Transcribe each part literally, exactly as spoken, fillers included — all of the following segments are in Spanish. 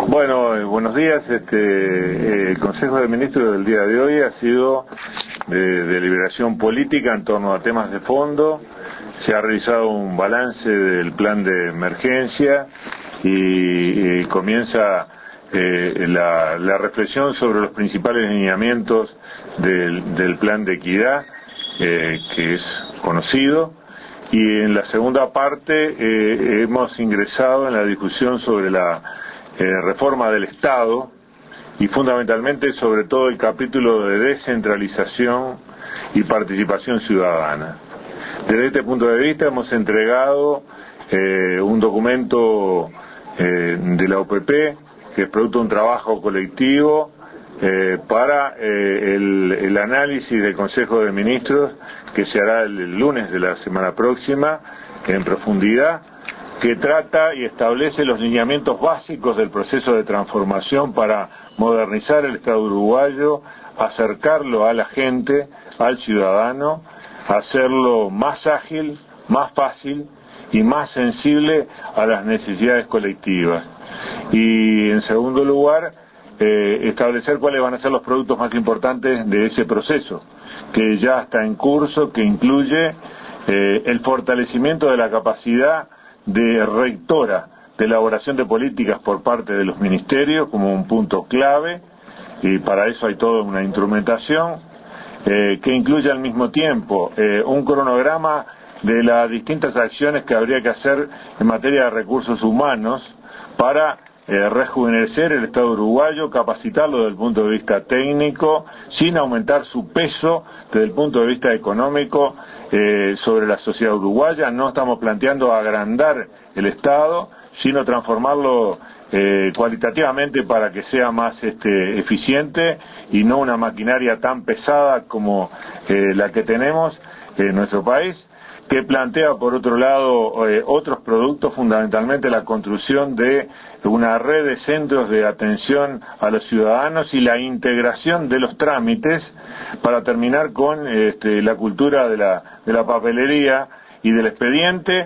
Bueno, eh, buenos días. Este, eh, el Consejo de Ministros del día de hoy ha sido de deliberación política en torno a temas de fondo. Se ha realizado un balance del plan de emergencia y, y comienza eh, la, la reflexión sobre los principales lineamientos del, del plan de equidad, eh, que es conocido. Y en la segunda parte eh, hemos ingresado en la discusión sobre la eh, reforma del Estado y fundamentalmente sobre todo el capítulo de descentralización y participación ciudadana. Desde este punto de vista hemos entregado eh, un documento eh, de la O P P que es producto de un trabajo colectivo eh, para eh, el, el análisis del Consejo de Ministros que se hará el lunes de la semana próxima en profundidad, que trata y establece los lineamientos básicos del proceso de transformación para modernizar el Estado uruguayo, acercarlo a la gente, al ciudadano, hacerlo más ágil, más fácil y más sensible a las necesidades colectivas. Y en segundo lugar, eh, establecer cuáles van a ser los productos más importantes de ese proceso, que ya está en curso, que incluye eh, el fortalecimiento de la capacidad de rectora de elaboración de políticas por parte de los ministerios como un punto clave, y para eso hay toda una instrumentación, eh, que incluye al mismo tiempo eh, un cronograma de las distintas acciones que habría que hacer en materia de recursos humanos para eh, rejuvenecer el Estado uruguayo, capacitarlo desde el punto de vista técnico, sin aumentar su peso desde el punto de vista económico eh, sobre la sociedad uruguaya. No estamos planteando agrandar el Estado, sino transformarlo eh, cualitativamente para que sea más este, eficiente y no una maquinaria tan pesada como eh, la que tenemos en nuestro país, que plantea por otro lado eh, otros productos, fundamentalmente la construcción de una red de centros de atención a los ciudadanos y la integración de los trámites para terminar con este, la cultura de la, de la papelería y del expediente,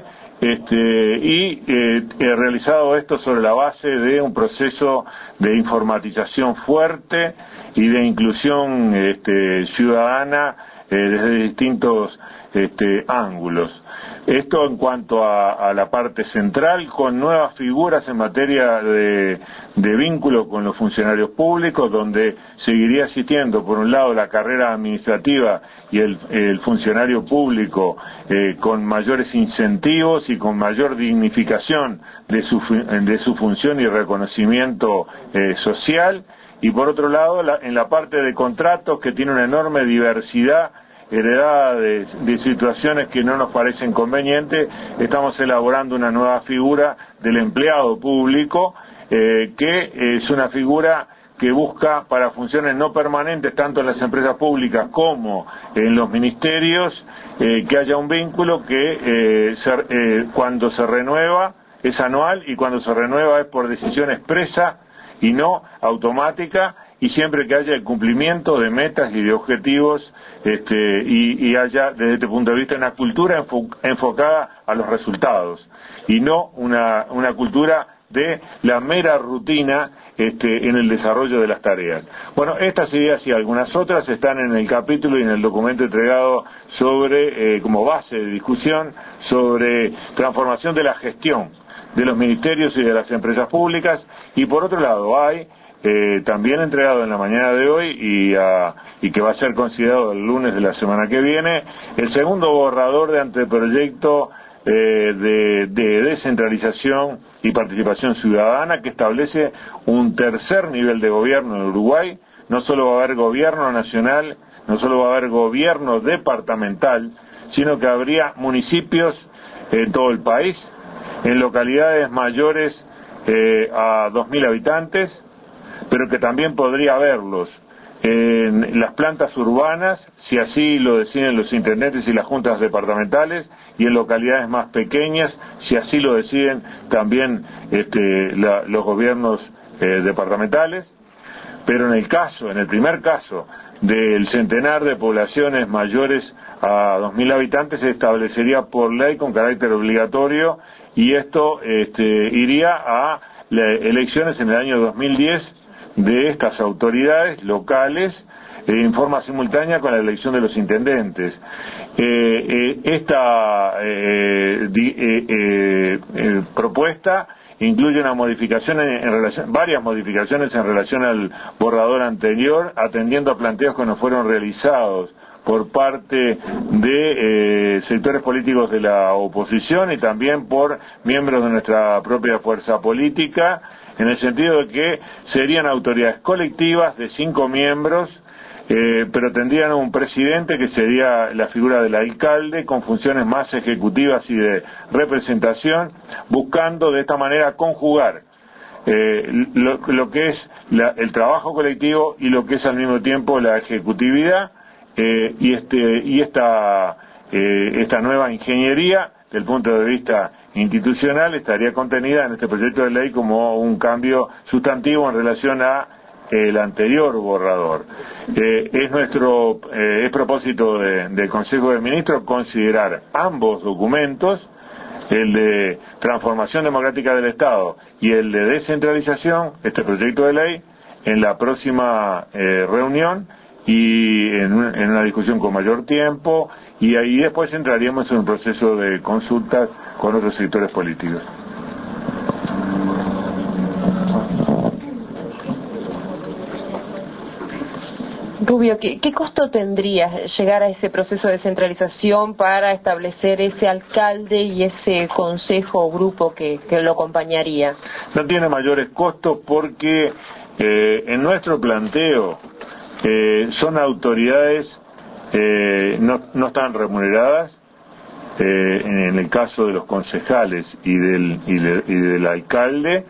este, y eh, he realizado esto sobre la base de un proceso de informatización fuerte y de inclusión este, ciudadana eh, desde distintos este, ángulos. Esto en cuanto a, a la parte central, con nuevas figuras en materia de, de vínculo con los funcionarios públicos, donde seguiría existiendo, por un lado, la carrera administrativa y el, el funcionario público eh, con mayores incentivos y con mayor dignificación de su, de su función y reconocimiento eh, social, y por otro lado, la, en la parte de contratos, que tiene una enorme diversidad heredada de, de situaciones que no nos parecen convenientes, estamos elaborando una nueva figura del empleado público, eh, que es una figura que busca para funciones no permanentes tanto en las empresas públicas como en los ministerios, eh, que haya un vínculo que eh, se, eh, cuando se renueva es anual y cuando se renueva es por decisión expresa y no automática, y siempre que haya el cumplimiento de metas y de objetivos este, y, y haya desde este punto de vista una cultura enfo, enfocada a los resultados y no una, una cultura de la mera rutina este, en el desarrollo de las tareas. Bueno, estas ideas y algunas otras están en el capítulo y en el documento entregado sobre, eh, como base de discusión, sobre transformación de la gestión de los ministerios y de las empresas públicas, y por otro lado hay Eh, también entregado en la mañana de hoy y, uh, y que va a ser considerado el lunes de la semana que viene, el segundo borrador de anteproyecto eh, de, de descentralización y participación ciudadana, que establece un tercer nivel de gobierno en Uruguay. No solo va a haber gobierno nacional, no solo va a haber gobierno departamental, sino que habría municipios en todo el país, en localidades mayores eh, a dos mil habitantes, pero que también podría haberlos en las plantas urbanas, si así lo deciden los intendentes y las juntas departamentales, y en localidades más pequeñas, si así lo deciden también este, la, los gobiernos eh, departamentales. Pero en el caso, en el primer caso del centenar de poblaciones mayores a dos mil habitantes, se establecería por ley con carácter obligatorio, y esto este, iría a las elecciones en el año dos mil diez de estas autoridades locales en forma simultánea con la elección de los intendentes. Eh, eh, esta eh, di, eh, eh, eh, propuesta incluye una modificación en, en relación, varias modificaciones en relación al borrador anterior, atendiendo a planteos que no fueron realizados por parte de eh, sectores políticos de la oposición y también por miembros de nuestra propia fuerza política, en el sentido de que serían autoridades colectivas de cinco miembros, eh, pero tendrían un presidente que sería la figura del alcalde, con funciones más ejecutivas y de representación, buscando de esta manera conjugar eh, lo, lo que es la, el trabajo colectivo y lo que es al mismo tiempo la ejecutividad, eh, y este y esta eh, esta nueva ingeniería desde el punto de vista institucional estaría contenida en este proyecto de ley como un cambio sustantivo en relación a el anterior borrador. Eh, es nuestro eh, es propósito de, del Consejo de Ministros considerar ambos documentos, el de transformación democrática del Estado y el de descentralización, este proyecto de ley, en la próxima eh, reunión y en, un, en una discusión con mayor tiempo, y ahí después entraríamos en un proceso de consultas con otros sectores políticos. Rubio, ¿qué, ¿qué costo tendría llegar a ese proceso de descentralización para establecer ese alcalde y ese consejo o grupo que, que lo acompañaría? No tiene mayores costos porque eh, en nuestro planteo eh, son autoridades, eh, no, no están remuneradas, eh, en el caso de los concejales y del, y de, y del alcalde.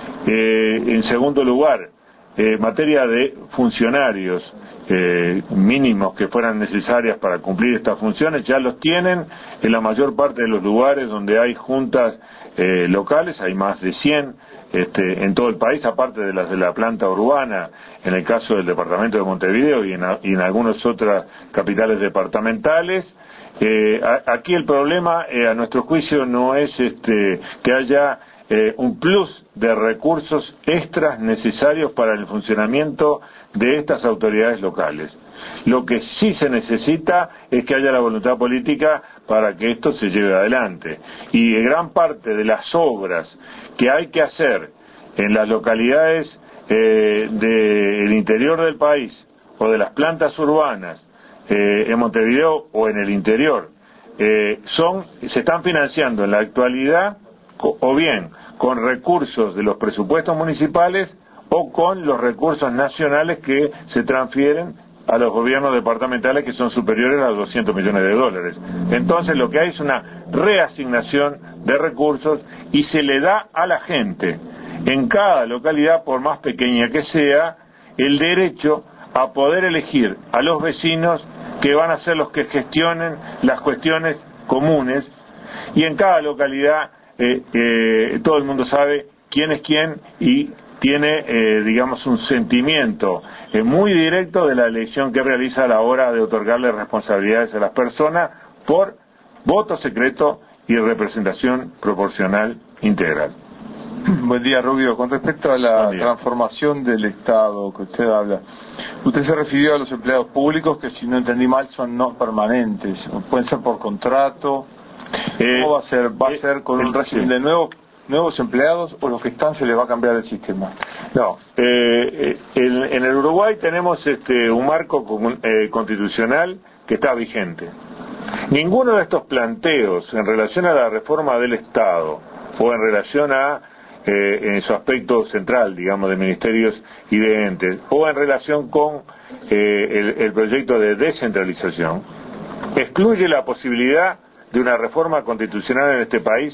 Eh, en segundo lugar, eh, materia de funcionarios eh, mínimos que fueran necesarias para cumplir estas funciones, ya los tienen en la mayor parte de los lugares donde hay juntas eh, locales, hay más de cien este, en todo el país, aparte de las de la planta urbana, en el caso del departamento de Montevideo y en, y en algunas otras capitales departamentales. Eh, a, aquí el problema, eh, a nuestro juicio, no es este, que haya eh, un plus de recursos extras necesarios para el funcionamiento de estas autoridades locales. Lo que sí se necesita es que haya la voluntad política para que esto se lleve adelante. Y gran parte de las obras que hay que hacer en las localidades eh, del interior del país o de las plantas urbanas, eh, en Montevideo o en el interior, eh, son se están financiando en la actualidad o bien con recursos de los presupuestos municipales o con los recursos nacionales que se transfieren a los gobiernos departamentales, que son superiores a doscientos millones de dólares. Entonces lo que hay es una reasignación de recursos y se le da a la gente en cada localidad, por más pequeña que sea, el derecho a poder elegir a los vecinos que van a ser los que gestionen las cuestiones comunes, y en cada localidad eh, eh, todo el mundo sabe quién es quién y tiene, eh, digamos, un sentimiento eh, muy directo de la elección que realiza a la hora de otorgarle responsabilidades a las personas por voto secreto y representación proporcional integral. Buen día, Rubio. Con respecto a la transformación del Estado que usted habla, usted se refirió a los empleados públicos que, si no entendí mal, son no permanentes, pueden ser por contrato. Eh, ¿Cómo va a ser? ¿Va a ser con el, un régimen sí. de nuevos nuevos empleados o los que están se les va a cambiar el sistema? No, eh, en, en el Uruguay tenemos este un marco comun, eh, constitucional que está vigente. Ninguno de estos planteos en relación a la reforma del Estado o en relación a eh, en su aspecto central, digamos, de ministerios y de entes, o en relación con eh, el, el proyecto de descentralización, excluye la posibilidad de una reforma constitucional en este país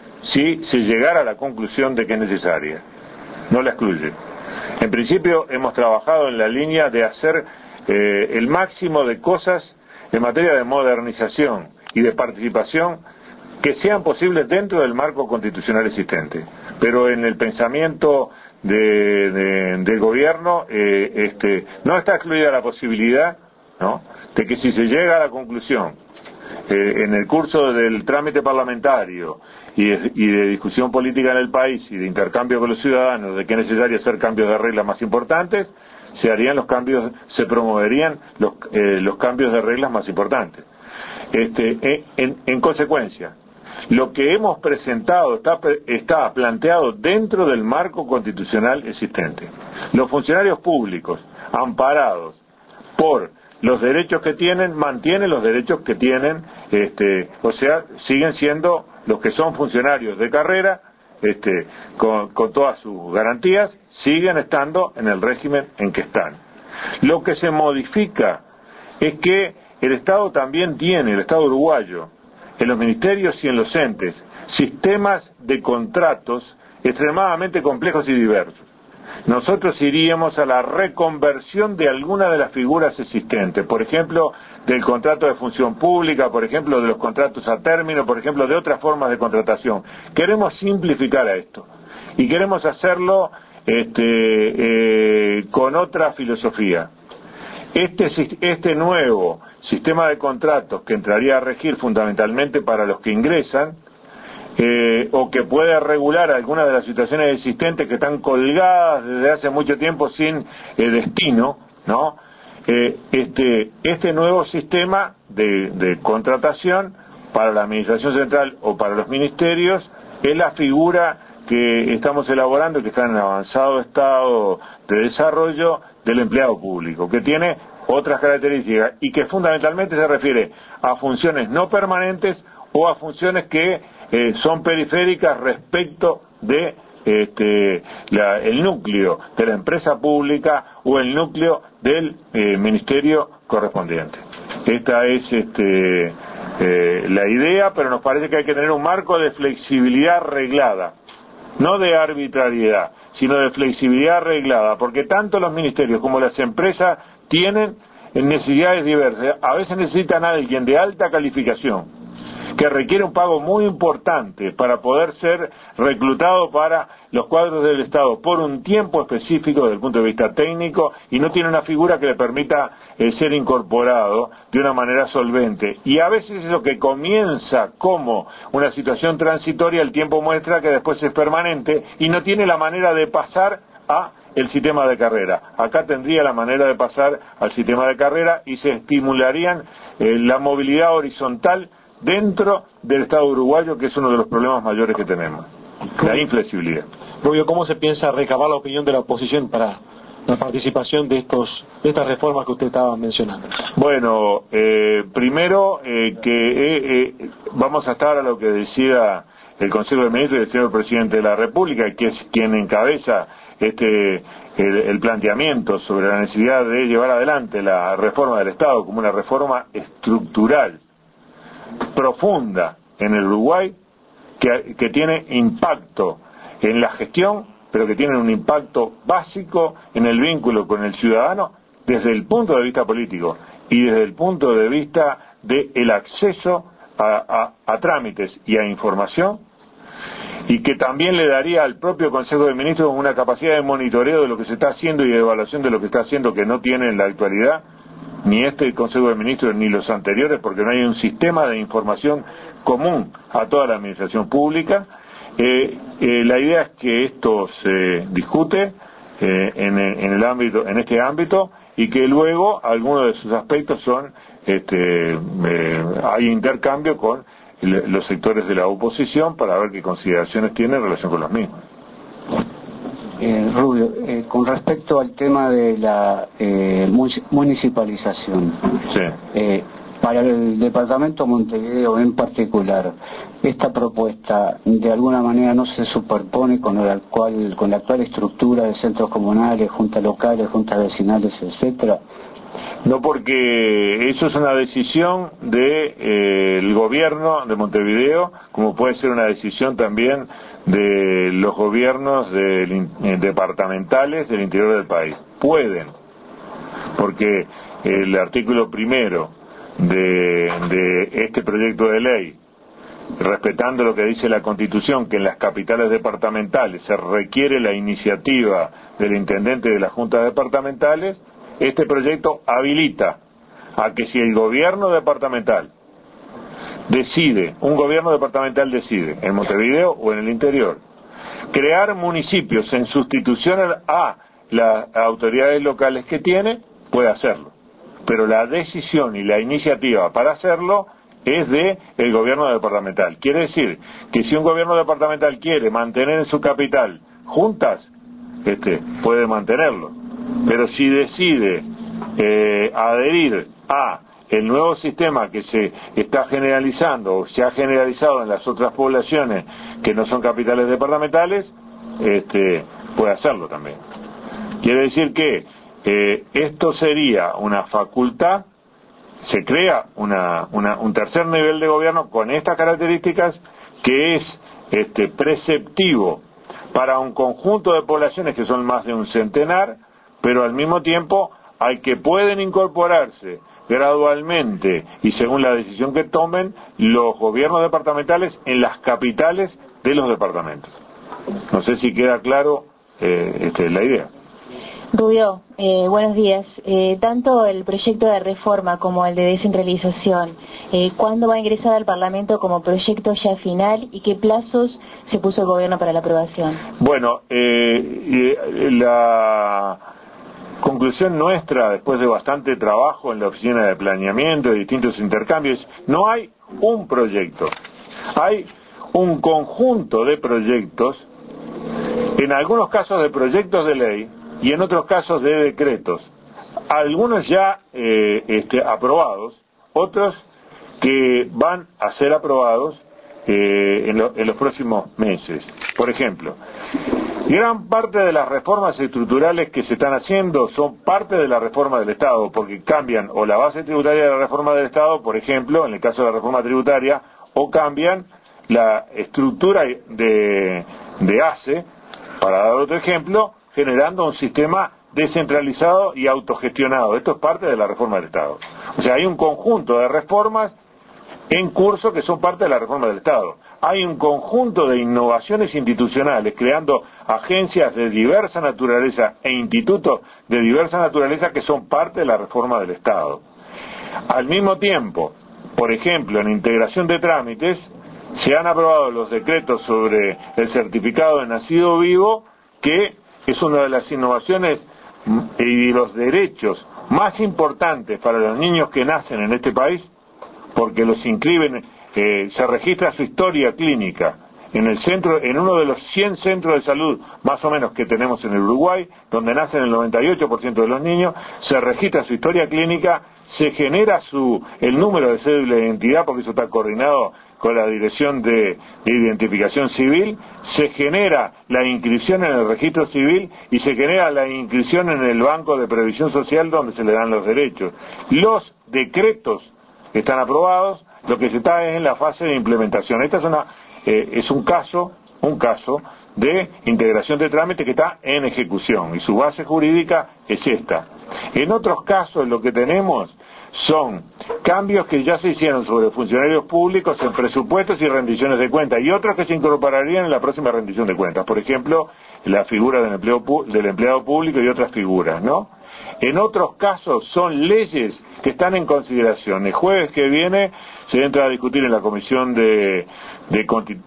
si se llegara a la conclusión de que es necesaria. No la excluye. En principio hemos trabajado en la línea de hacer eh, el máximo de cosas en materia de modernización y de participación que sean posibles dentro del marco constitucional existente. Pero en el pensamiento de, de, del gobierno eh, este, no está excluida la posibilidad, ¿no?, de que si se llega a la conclusión eh, en el curso del trámite parlamentario y de, y de discusión política en el país y de intercambio con los ciudadanos de que es necesario hacer cambios de reglas más importantes, se harían los cambios, se promoverían los, eh, los cambios de reglas más importantes. Este, en, en consecuencia, lo que hemos presentado está, está planteado dentro del marco constitucional existente. Los funcionarios públicos, amparados por los derechos que tienen, mantienen los derechos que tienen, este, o sea, siguen siendo los que son funcionarios de carrera, este, con, con todas sus garantías, siguen estando en el régimen en que están. Lo que se modifica es que el Estado también tiene, el Estado uruguayo, en los ministerios y en los entes, sistemas de contratos extremadamente complejos y diversos. Nosotros iríamos a la reconversión de alguna de las figuras existentes, por ejemplo, del contrato de función pública, por ejemplo, de los contratos a término, por ejemplo, de otras formas de contratación. Queremos simplificar a esto y queremos hacerlo este, eh, con otra filosofía. Este, este nuevo sistema de contratos que entraría a regir fundamentalmente para los que ingresan, eh, o que puede regular algunas de las situaciones existentes que están colgadas desde hace mucho tiempo sin eh, destino, ¿no? Eh, este, este nuevo sistema de, de contratación para la Administración Central o para los ministerios es la figura que estamos elaborando, que está en avanzado estado de desarrollo del empleado público, que tiene otras características y que fundamentalmente se refiere a funciones no permanentes o a funciones que eh, son periféricas respecto de este, la, el núcleo de la empresa pública o el núcleo del eh, ministerio correspondiente. Esta es este, eh, la idea, pero nos parece que hay que tener un marco de flexibilidad reglada, no de arbitrariedad, sino de flexibilidad reglada, porque tanto los ministerios como las empresas tienen necesidades diversas. A veces necesitan a alguien de alta calificación, que requiere un pago muy importante para poder ser reclutado para los cuadros del Estado por un tiempo específico desde el punto de vista técnico, y no tiene una figura que le permita eh, ser incorporado de una manera solvente. Y a veces eso que comienza como una situación transitoria, el tiempo muestra que después es permanente y no tiene la manera de pasar a el sistema de carrera. Acá tendría la manera de pasar al sistema de carrera y se estimularían eh, la movilidad horizontal dentro del Estado uruguayo, que es uno de los problemas mayores que tenemos, la inflexibilidad. Rubio, ¿cómo se piensa recabar la opinión de la oposición para la participación de estos de estas reformas que usted estaba mencionando? Bueno, eh, primero eh, que eh, eh, vamos a estar a lo que decía el Consejo de Ministros y el señor Presidente de la República, que es quien encabeza este el, el planteamiento sobre la necesidad de llevar adelante la reforma del Estado como una reforma estructural, profunda en el Uruguay, que, que tiene impacto en la gestión, pero que tiene un impacto básico en el vínculo con el ciudadano desde el punto de vista político y desde el punto de vista del acceso a, a, a trámites y a información, y que también le daría al propio Consejo de Ministros una capacidad de monitoreo de lo que se está haciendo y de evaluación de lo que está haciendo, que no tiene en la actualidad ni este Consejo de Ministros ni los anteriores, porque no hay un sistema de información común a toda la administración pública. Eh, eh, la idea es que esto se discute eh, en, en el ámbito, en este ámbito, y que luego algunos de sus aspectos son, este, eh, hay intercambio con los sectores de la oposición para ver qué consideraciones tiene en relación con los mismos. Eh, Rubio, eh, con respecto al tema de la eh, municipalización, sí. eh, para el departamento de Montevideo en particular, esta propuesta de alguna manera no se superpone con la actual, con la actual estructura de centros comunales, juntas locales, juntas vecinales, etcétera. No, porque eso es una decisión del de, eh, gobierno de Montevideo, como puede ser una decisión también de los gobiernos del, eh, departamentales del interior del país. Pueden, porque el artículo primero de, de este proyecto de ley, respetando lo que dice la Constitución, que en las capitales departamentales se requiere la iniciativa del intendente de las juntas departamentales, este proyecto habilita a que si el gobierno departamental decide, un gobierno departamental decide, en Montevideo o en el interior, crear municipios en sustitución a las autoridades locales que tiene, puede hacerlo. Pero la decisión y la iniciativa para hacerlo es de el gobierno departamental. Quiere decir que si un gobierno departamental quiere mantener en su capital juntas, este, puede mantenerlo. Pero si decide eh, adherir a el nuevo sistema que se está generalizando o se ha generalizado en las otras poblaciones que no son capitales departamentales, este, puede hacerlo también. Quiere decir que eh, esto sería una facultad, se crea una, una, un tercer nivel de gobierno con estas características que es este, preceptivo para un conjunto de poblaciones que son más de un centenar, pero al mismo tiempo hay que pueden incorporarse gradualmente y según la decisión que tomen los gobiernos departamentales en las capitales de los departamentos. No sé si queda claro eh, este, la idea. Rubio, eh, buenos días. Eh, tanto el proyecto de reforma como el de descentralización, eh, ¿cuándo va a ingresar al Parlamento como proyecto ya final y qué plazos se puso el gobierno para la aprobación? Bueno, eh, eh, la conclusión nuestra, después de bastante trabajo en la oficina de planeamiento y distintos intercambios, no hay un proyecto, hay un conjunto de proyectos, en algunos casos de proyectos de ley y en otros casos de decretos, algunos ya eh, este, aprobados, otros que van a ser aprobados eh, en, lo, en los próximos meses. Por ejemplo, gran parte de las reformas estructurales que se están haciendo son parte de la reforma del Estado, porque cambian o la base tributaria de la reforma del Estado, por ejemplo, en el caso de la reforma tributaria, o cambian la estructura de, de ACE, para dar otro ejemplo, generando un sistema descentralizado y autogestionado. Esto es parte de la reforma del Estado. O sea, hay un conjunto de reformas en curso que son parte de la reforma del Estado. Hay un conjunto de innovaciones institucionales, creando agencias de diversa naturaleza e institutos de diversa naturaleza que son parte de la reforma del Estado. Al mismo tiempo, por ejemplo, en integración de trámites, se han aprobado los decretos sobre el certificado de nacido vivo, que es una de las innovaciones y los derechos más importantes para los niños que nacen en este país, porque los inscriben, eh, se registra su historia clínica en el centro, en uno de los cien centros de salud más o menos que tenemos en el Uruguay, donde nacen el noventa y ocho por ciento de los niños, se registra su historia clínica, se genera su el número de cédula de identidad, porque eso está coordinado con la Dirección de, de Identificación Civil, se genera la inscripción en el registro civil y se genera la inscripción en el Banco de Previsión Social donde se le dan los derechos. Los decretos están aprobados, lo que se está es en la fase de implementación. Esta es una eh, es un caso, un caso de integración de trámite que está en ejecución y su base jurídica es esta. En otros casos lo que tenemos son cambios que ya se hicieron sobre funcionarios públicos en presupuestos y rendiciones de cuentas y otros que se incorporarían en la próxima rendición de cuentas. Por ejemplo, la figura del, empleo, del empleado público y otras figuras, ¿no? En otros casos son leyes que están en consideración. El jueves que viene se entra a discutir en la Comisión de, de,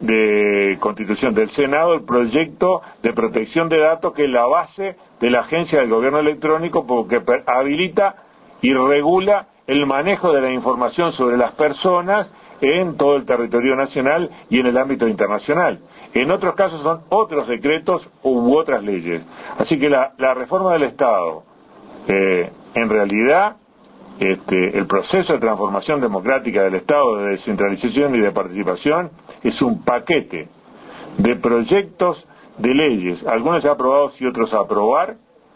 de Constitución del Senado el proyecto de protección de datos, que es la base de la Agencia del Gobierno Electrónico, porque habilita y regula el manejo de la información sobre las personas en todo el territorio nacional y en el ámbito internacional. En otros casos son otros decretos u otras leyes. Así que la, la reforma del Estado, eh, en realidad, este, el proceso de transformación democrática del Estado, de descentralización y de participación, es un paquete de proyectos de leyes, algunos ya aprobados y otros a aprobar,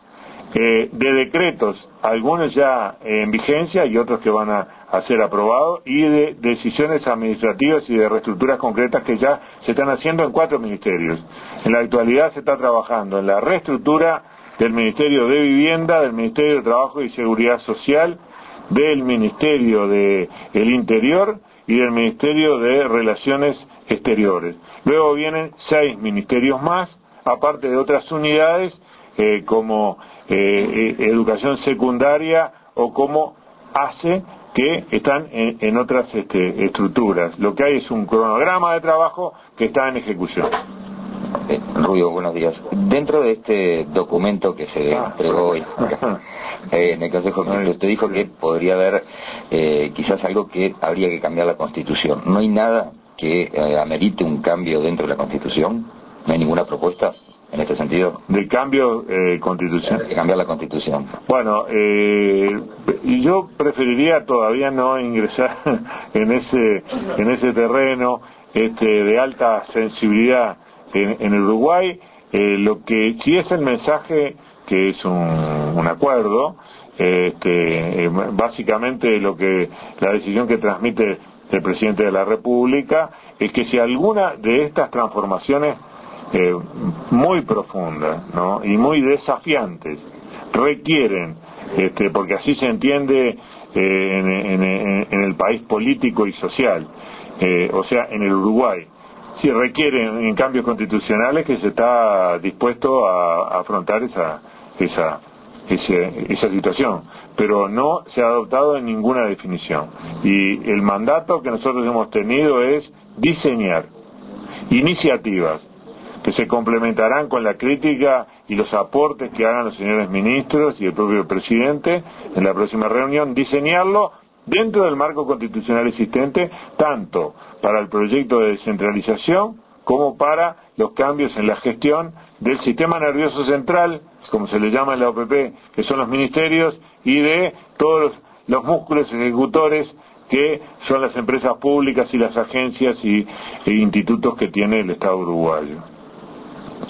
eh, de decretos, algunos ya eh, en vigencia y otros que van a, a ser aprobados, y de decisiones administrativas y de reestructuras concretas que ya se están haciendo en cuatro ministerios. En la actualidad se está trabajando en la reestructura del Ministerio de Vivienda, del Ministerio de Trabajo y Seguridad Social, del Ministerio de el Interior y del Ministerio de Relaciones Exteriores. Luego vienen seis ministerios más, aparte de otras unidades eh, como eh, eh, educación secundaria o como ACE, que están en, en otras este, estructuras. Lo que hay es un cronograma de trabajo que está en ejecución. Eh, Rubio, buenos días. Dentro de este documento que se ah, entregó hoy eh, en el Consejo, usted dijo que podría haber eh, quizás algo que habría que cambiar la Constitución. ¿No hay nada que eh, amerite un cambio dentro de la Constitución? ¿No hay ninguna propuesta en este sentido? ¿De cambio eh, constitucional? De cambiar la Constitución. Bueno, eh, yo preferiría todavía no ingresar en ese en ese terreno este, de alta sensibilidad en, en Uruguay. Eh, lo que sí es el mensaje, que es un, un acuerdo, este, eh, básicamente lo que la decisión que transmite el presidente de la República es que si alguna de estas transformaciones eh, muy profundas, ¿no?, y muy desafiantes requieren, este, porque así se entiende eh, en, en, en el país político y social, eh, o sea, en el Uruguay, si requieren en cambios constitucionales, que se está dispuesto a, a afrontar esa esa ese, esa situación, pero no se ha adoptado en ninguna definición. Y el mandato que nosotros hemos tenido es diseñar iniciativas que se complementarán con la crítica y los aportes que hagan los señores ministros y el propio presidente en la próxima reunión, diseñarlo dentro del marco constitucional existente, tanto para el proyecto de descentralización como para los cambios en la gestión del sistema nervioso central, como se le llama en la O P P, que son los ministerios, y de todos los, los músculos ejecutores que son las empresas públicas y las agencias y, e institutos que tiene el Estado uruguayo.